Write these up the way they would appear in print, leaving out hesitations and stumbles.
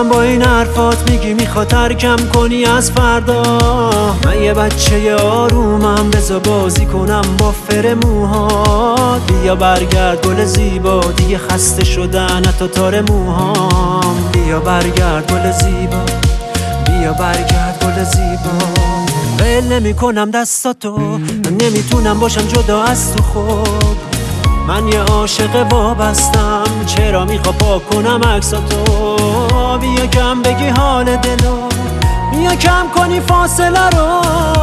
میدونم با این حرفات میگی میخواد ترکم کنی از فردا. من یه بچه آرومم، بذار بازی کنم با فر موهات. بیا برگرد گل زیبا، دیگه خسته شدن تا تار موهام. بیا برگرد گل زیبا، بیا برگرد گل زیبا. ول نمی کنم دستاتو، من نمیتونم باشم جدا از تو. خب من یه عاشق وابستم، چرا میخوا پاک کنم عکساتو. بیا کم بگی حال دلو، بیا کم کنی فاصله رو.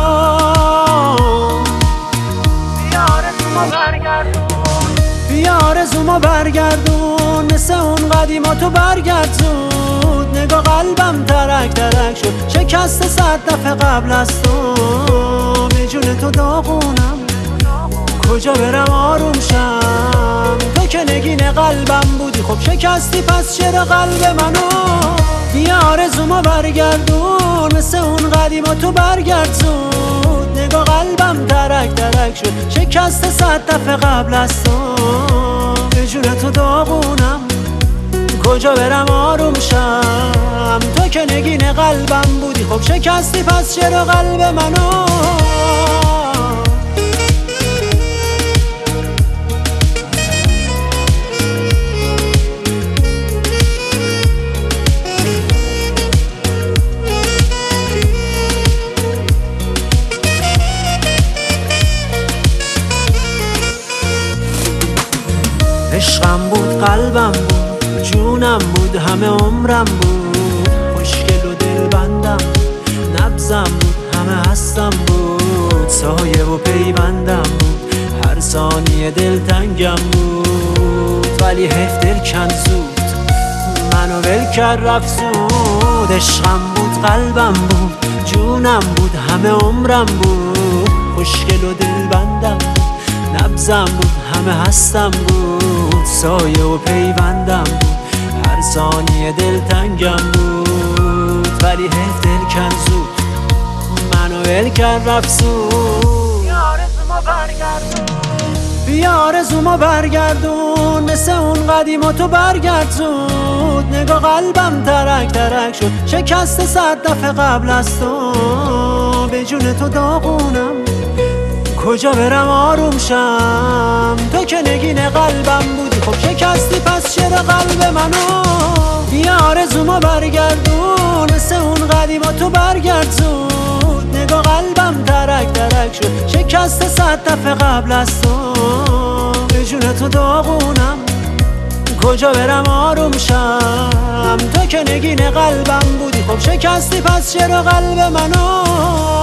بیا آرزومو برگردون، بیا آرزومو برگردون. مثل اون قدیماتو برگرد زود. نگاه قلبم ترک ترک شد، شکست 100 دفعه قبل از تو. به جون تو داغونم، کجا برم آروم شم. تو که نگین قلبم بودی، خب شکستی پس چرا قلب منو. بیا آرزومو برگردون، مثل اون قدیماتو برگرد زود. نگاه قلبم ترک ترک شد، شکست 100 دفعه قبل از تو. به جون تو داغونم، کجا برم آروم شم. تو که نگین قلبم بودی، خب شکستی پس چرا قلب منو. عشقم بود، قلبم بود، جونم بود، همه عمرم بود. خوشگل و دلبندم، نبضم بود، همه هستم بود. سایه و پیوندم بود، هر ثانیه دلتنگم بود. ولی حیف دل کند زود، منو ول کرد رفت زود. عشقم بود، قلبم بود، جونم بود، همه عمرم بود. خوشگل و دلبندم بود، نبضم بود، همه هستم بود. سایه و پیوندم بود، هر ثانیه دلتنگم بود. ولی حیف دل کند زود، منو ول کرد رفت زود. بیا آرزومو برگردون، بیا آرزومو برگردون. مثل اون قدیماتو برگرد زود. نگاه قلبم ترک ترک شد، شکست 100 دفعه قبل از تو. به جون تو داغونم، کجا برم آروم شم. تو که نگین قلبم بودی، خب شکستی پس چرا قلب منو. بیا آرزومو برگردون، مثل اون قدیماتو برگرد زود. نگاه قلبم ترک ترک شد، شکست 100 دفعه قبل از تو. به جون تو داغونم، کجا برم آروم شم. تو که نگین قلبم بودی، خب شکستی پس چرا قلب منو.